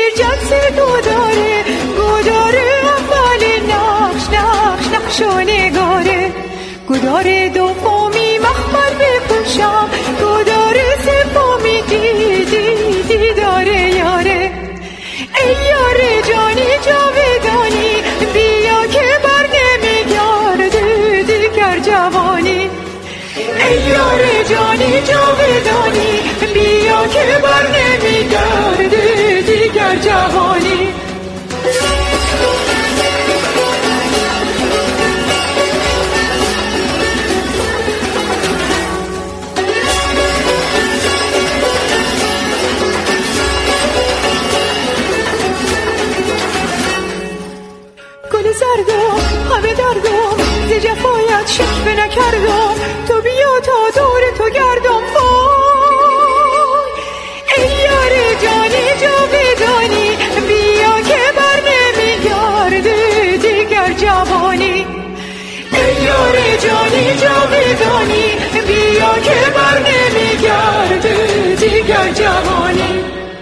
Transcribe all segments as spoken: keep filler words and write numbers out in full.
جنس گداره گداره اول نقش نقش نقش و نگاره گداره دومی مخمر بپوشم گداره سومی دیدی دیداره یاره ای یاره جانی جاودانی بیا که بر نمیگرده دیگر جوانی ای یاره جانی جاودانی بیا که بر نمیگرده دیگر جوانی گل زردم همه دردم ز جفایت شکوه نکردم تو بیا تا دور تو گردم وای ای یار جانی جاودانی بیا که بر نمیگرده دیگر جوانی ای یار جانی جاودانی بیا که بر نمیگرده دیگر جوانی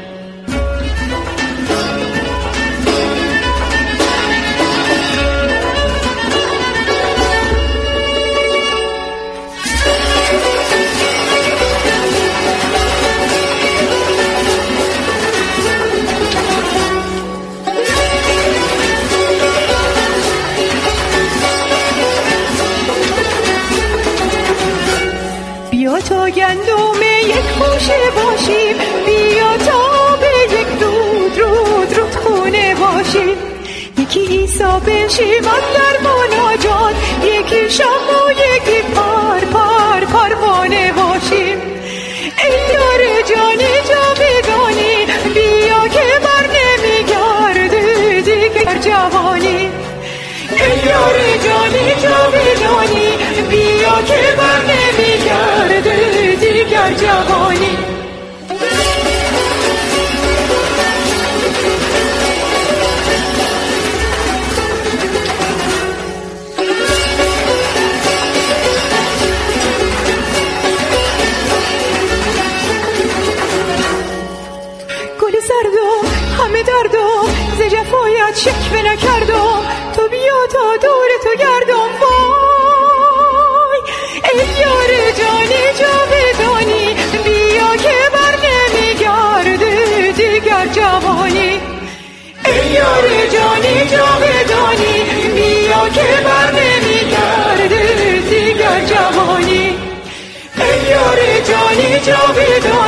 بیا تا گندم یک خوشه باشیم بیا تا به یک رود رود رود خونه باشیم یکی عیسی بشیم در مناجات یکی شمع و یکی پر پر پروانه باشیم ای یار جانی جاودانی بیا که بر نمیگرده دیگر جوانی ای یار جانی جاودانی بیا که بر نمیگرده دیگر جوانی گل زردم همه دردم ز جفایت شکوه نکردم تو بیا تا دور تو گردم وای ای یار جانی جاودانی بیا که بر نمیگرده دیگر جوانی ای یار جانی جاودانی بیا که بر نمیگرده دیگر جوانی ای یار جانی جاودانی